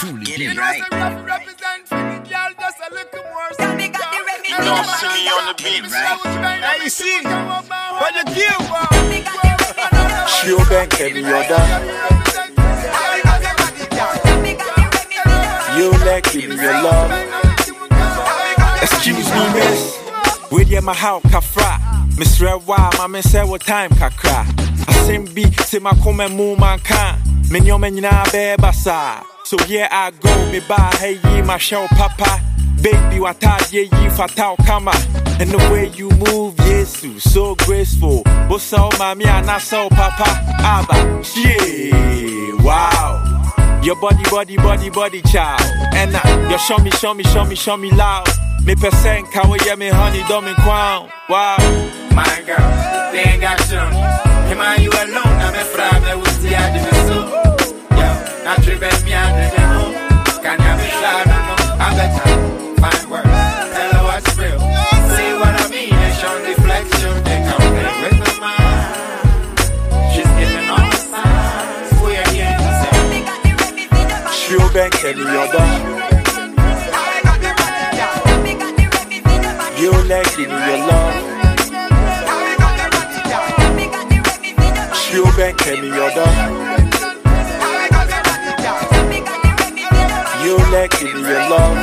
truly Get be. it right. You don't see me on the beat, right? Now you see, what you give? She'll bank every other. You like give me your love. Excuse me, miss. Where you my house, Kafra? Miss Red Wild, my man said what time, Kakra. I sing beat, say my come and move man can. Men yo men na bebasa. So yeah, I go, me buy, hey, ye, my show, papa. Baby, what I ye fatal kama. And the way you move, yes, so graceful. What's all mommy and I saw papa. Abba, yeah, wow. Your body, child. And you show me loud. Me percent, kawa yeah, me honey, dumb and crown. Wow. My girl, they ain't got you. Him and you alone, I'm a friend that was the idea of so. Yo, not driven me out of the home. Can you be shy? I'm better. Find words, tell her what's real. See what I mean, they show deflection. They come play with the mind. She's giving all the signs. We're here to say. She'll bank every other. You like give me your love. She'll bank every other. You like give me your love.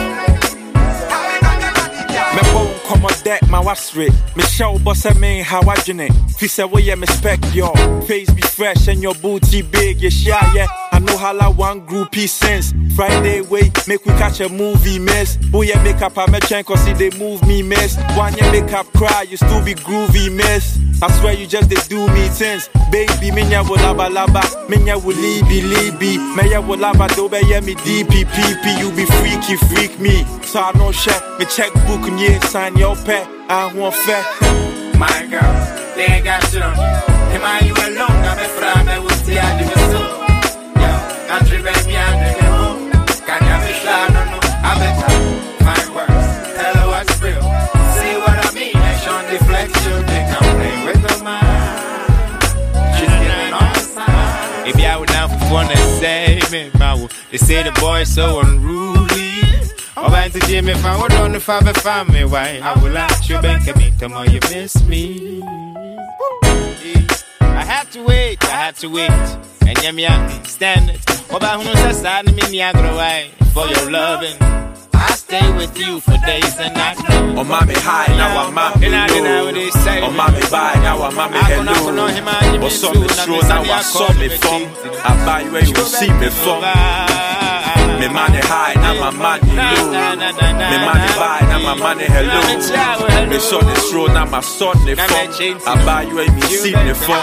Me won't come on deck, my was rich. Me show boss I mean how I it. Fi say well yeah, me spec yo. Face be fresh and your booty big, yeah shy, yeah. I know how I one groupie sense. Friday wait, make we catch a movie miss. Oh yeah, make up a merchant cause see they move me miss. One yeah make up cry, you still be groovy miss. I swear you just they do me things. Baby, minya will laba, minya will libi. Meya will lava dobe yeah me DPPP. You be freak me. So I know shit, me checkbook and yeah, sign your pet. I want fair. My girl, they ain't got shit on you. Him and you alone, I'm a friend that was the idea of so. Yo, not driven me out of the home. Can you be shy? No, I better find words, tell her what's real. See what I mean, they show deflection. They come play with the mind. She's giving all the signs. If y'all were down for fun, they say me, they say the boy's so unruly. Oh, I to Jimmy, if I would on the father family, why? I will ask you, bank me, tomorrow you miss me. I had to wait, and yeah, me stand it. Oh, about who knows that me, for your loving. I stay with you for days and nights. Oh, mommy high, now I'm mommy low. Oh, mommy bye, now I'm mommy hello. Oh, so me slow, now I saw me from. I buy you where you see me from. Me money high, now my money low. Me money buy, now my money hello. Me saw the slow, now my son me from. I buy you where you see me from.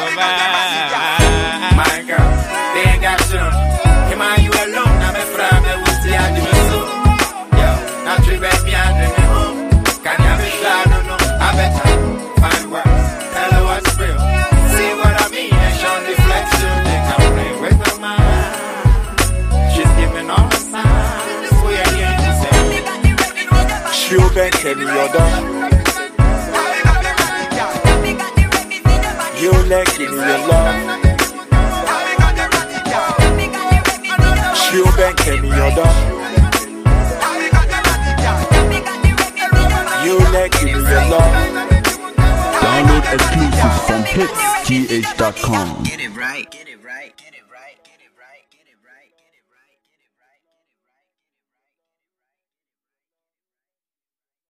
My girl, they ain't got shit on you. Him and you alone, I'm a friend that was the idea of so. Yo, not driven me out of the home. Can you be shy? No, I better find words, tell her what's real. See what I mean, they show deflection. They come play with the mind. She's giving all the signs. We're here to say. She'll bank every other. You like give me your love. She'll bank every other. You like give me your love. Download exclusives from hitsgh.com. Get it right.